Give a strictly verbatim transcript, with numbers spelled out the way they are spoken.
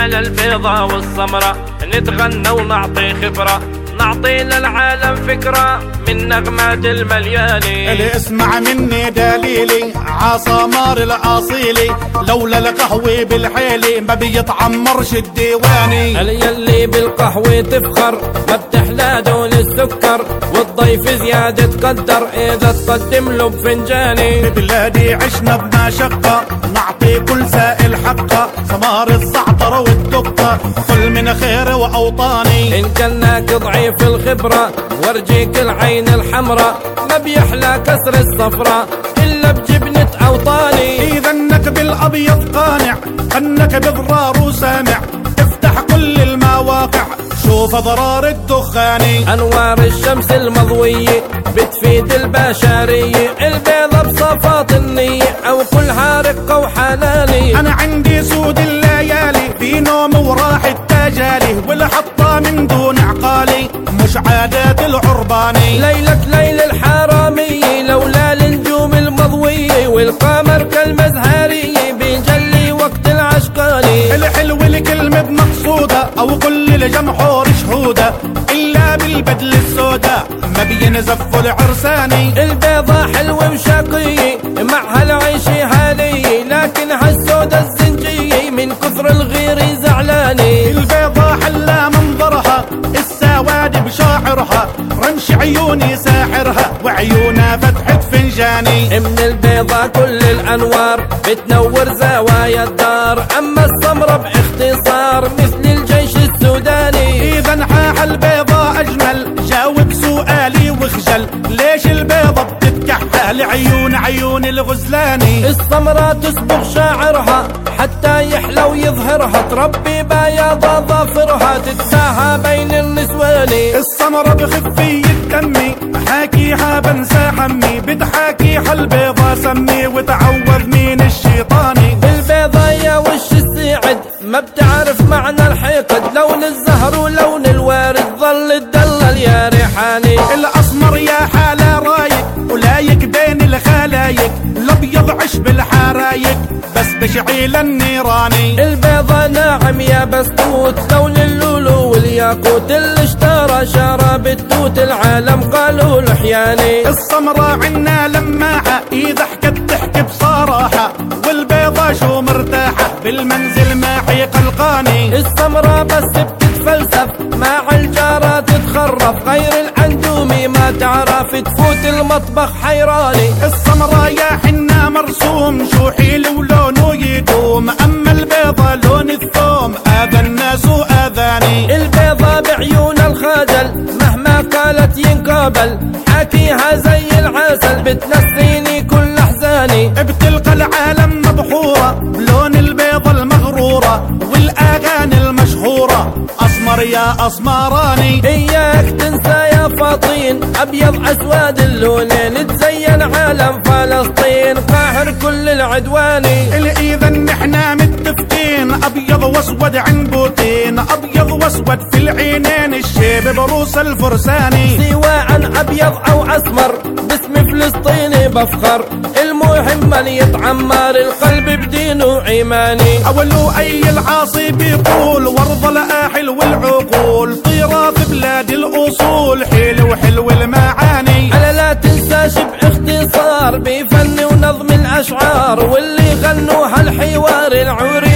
على البيضة والسمرة، نتغنى ونعطي خبرة، نعطي للعالم فكرة من نغمات الملياني. اللي اسمع مني دليلي عصامار الأصيلي، لولا القهوة بالحيلي ما بيتعمرش الديواني. يلي بالقهوة تفخر ما بتحلى دون السكر، والضيف زيادة قدر إذا تقدم له بفنجاني. ببلادي عشنا بمشقة نعطي كل سائل حقه، سمار الزعتر والدقة كل من خير وأوطاني. إن كناك ضعيف الخبرة وارجيك العين الحمراء، ما بيحلى كسر الصفرة إلا بجبنة أوطاني. إذا انك بالأبيض قانع انك بضرار وسامع، افتح كل المواقع شوف أضرار الدخاني. أنوار الشمس المضوية بتفيد البشرية، البيضة بصفات النية أو كلها رقة وحناني. أنا عندي سود الليالي في نوم وراحة تجالي، والحطة من دون عقالي مش عادات العرباني. ليلك ليل الحرامية لولا النجوم المضوية، والقمر كالمزهرية بيجلي وقت العشقاني. الحلو الكلمة بمقصودة أو كل الجمحور شهودة، إلا بالبدل السوداء ما بينزف العرساني. البيضة حلوة وشقية معها العيش هانية، لكن هالسودة الزنجية من كثر الغير زعلاني. البيضة حلا منظرها السواد بشاعرها، رمش عيوني ساحرها وعيونها فتحة فنجاني. من البيضة كل الأنوار بتنور زوايا الدار، أما السمرة باختصار مثل الجيش السوداني. إذا حاح البيضة أجمل جاوب سؤالي وخجل، ليش البيضة بتتكحل عيون عيون الغزلاني؟ السمرة تصبغ شاعرها حتى يحلى ويظهرها، تربي بياض ظافرها تتساهى بين النسواني. السمرة بخفية دمي حاكيها بنسى حمي، بتحاكيها البيضة سمي وتعوذ من الشيطاني. البيضة يا وش السعد ما بتعرف معنى الحقد، لون الزهر ولون الوارد ظل تدلل يا ريحاني. الأسمر يا حالة رايق ولايق بين الخلايق، الأبيض عش بالحرايق بس بشعيل النيراني. البيضة ناعم يا بسكوت لون اللولو والياقوت، اللي اشترى شراب التوت العالم قالوا لحياني. السمرة عنا لماحة إذا حكت تحكي بصراحة، والبيضة شو مرتاحة بالمنزل ما قلقاني. السمرة بس بتتفلسف مع الجارة تتخرف، غير الأندومي ما تعرف تفوت المطبخ حيراني. السمرة يا حنا مرسوم شو حيل ولونه يدوم، أما البيضة لون الثوم آذى الناس وآذاني. البيضة بعيون الخجل مهما قالت ينقابل، حكيها زي العسل بتنسيني كل أحزاني. بتلقى العالم مبحورة بلون البيضة المغرورة والأغاني المشهورة، أسمر يا أسمراني. إياك تنسى يا فاطين أبيض أسود اللونين، تزين عالم فلسطين قاهر كل العدواني. إذا نحنا متفقين أبيض وأسود عنبوتين، أبيض وأسود في العينين الشيب بروس الفرساني. سواء أبيض أو أسمر باسم فلسطيني بفخر، المهم من يتعمر القلب بدينه عيماني. أولو أي العاصي بيقول وارض الآحل والعقول، طيرات بلاد الأصول حلو حلو المعاني. على لا تنساش باختصار بفن ونظم الأشعار، واللي غنوا هالحوار العوري